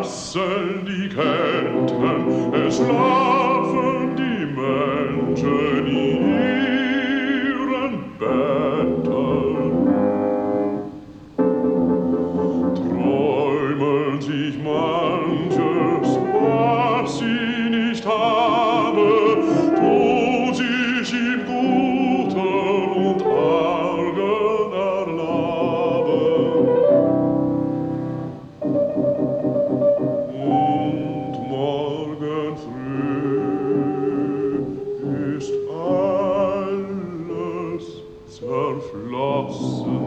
rasseln die Ketten, es schlafen die Menschen in ihren Betten. Träumen sich manches, was sie nicht habe, tut sich im Guten und Argen erlabe. Und morgen früh ist alles zerflossen.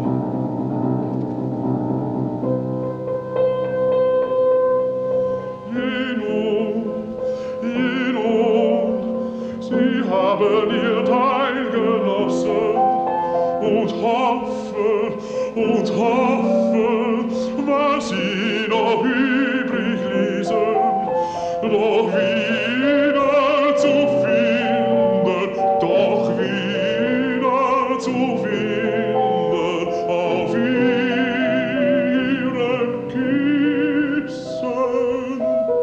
Sie haben ihr Teil genossen und hoffen, was sie noch übrig ließen, doch wieder zu finden, auf ihren Kissen.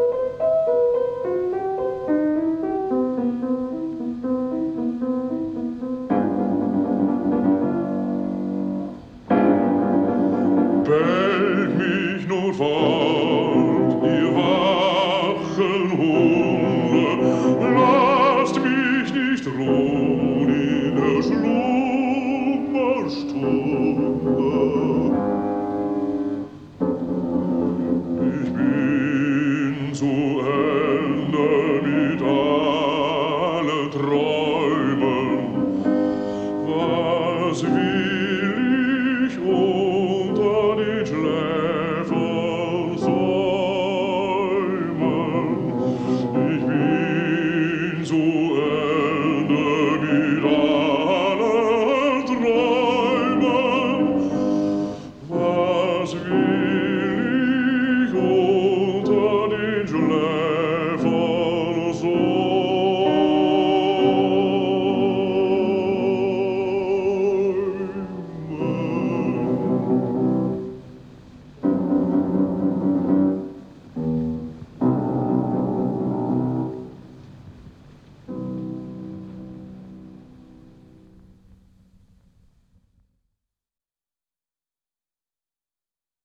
Bellt mich nur fort, ihr wachen Hunde, lasst mich nicht ruhen in der Schlummerstunde. Ich bin zu Ende mit allen Träumen, was wir